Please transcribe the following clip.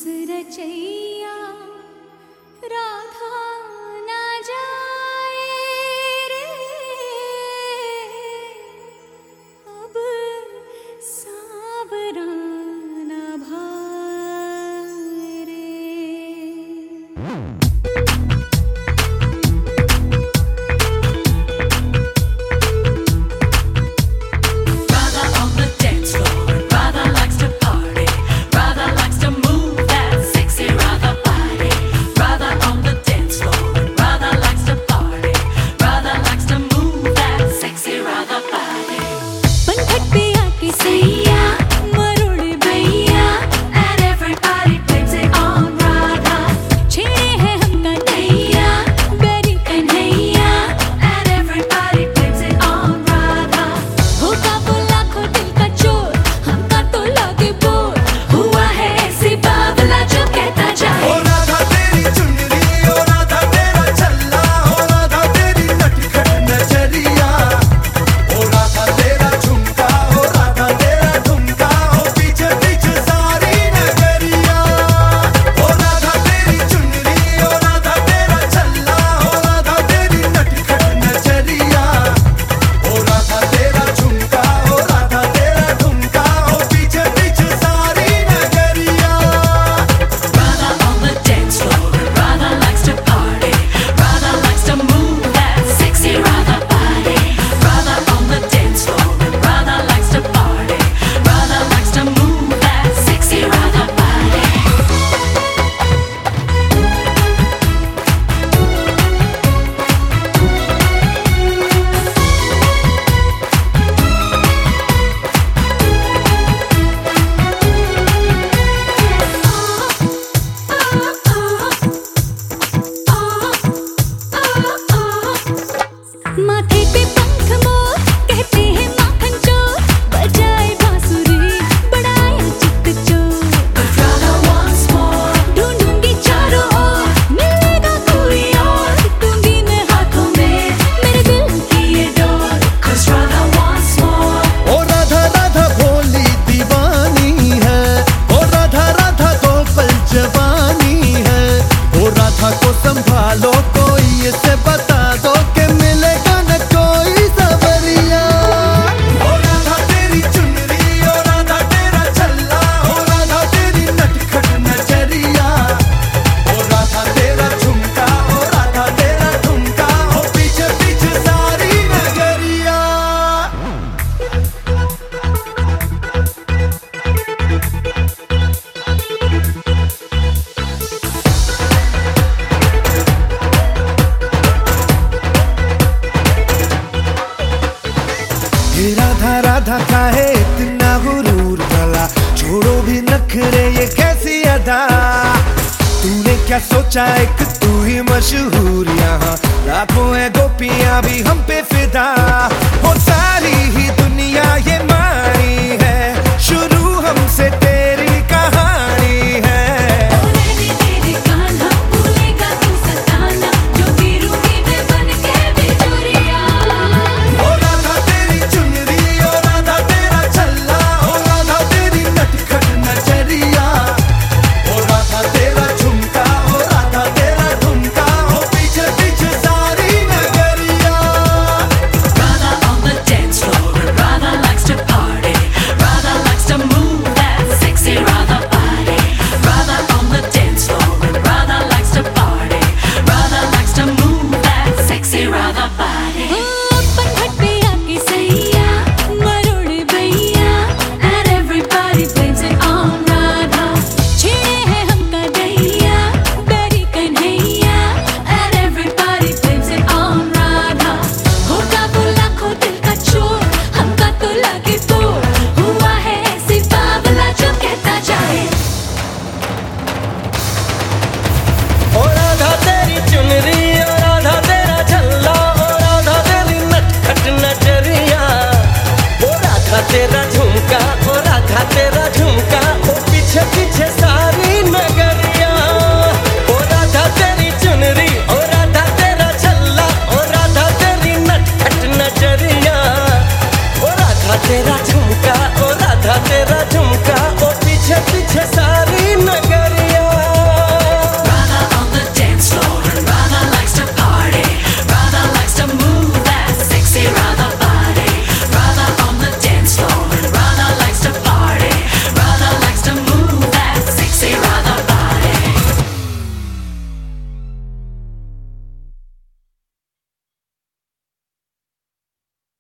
रचैया राधा ना जाए रे, अब सावरा ना भाए रे। माथे पे पंख मोर कहते हैं माखन चोर, बजाए बांसुरी बढ़ाए चित्त चोर। But Radha wants more, ढूंढूंगी चारों ओर, मिलेगा कोई और, दूंगी मैं हाथों में मेरे दिल की ये डोर। 'Cause Radha wants more। ओ राधा राधा भोली दीवानी है, ओ राधा राधा तो पल जवानी है। ओ राधा को संभालो कोई इसे बता दो कि मिलेगा न कोई सवरिया। ओ राधा तेरी चुनरी, ओ राधा तेरा छल्ला, ओ राधा तेरी नटखट नजरिया। ओ राधा तेरा झुमका, ओ राधा तेरा ठुमका, ओ पीछे पीछे सारी नगरिया। ये राधा राधा काहे इतना गुरूर भला, छोड़ो भी नखरे ये कैसी अदा। तूने क्या सोचा एक तू ही मशहूर, यहाँ लाखों है गोपियां भी हम पे फिदा। हो सारी ही दुनिया ये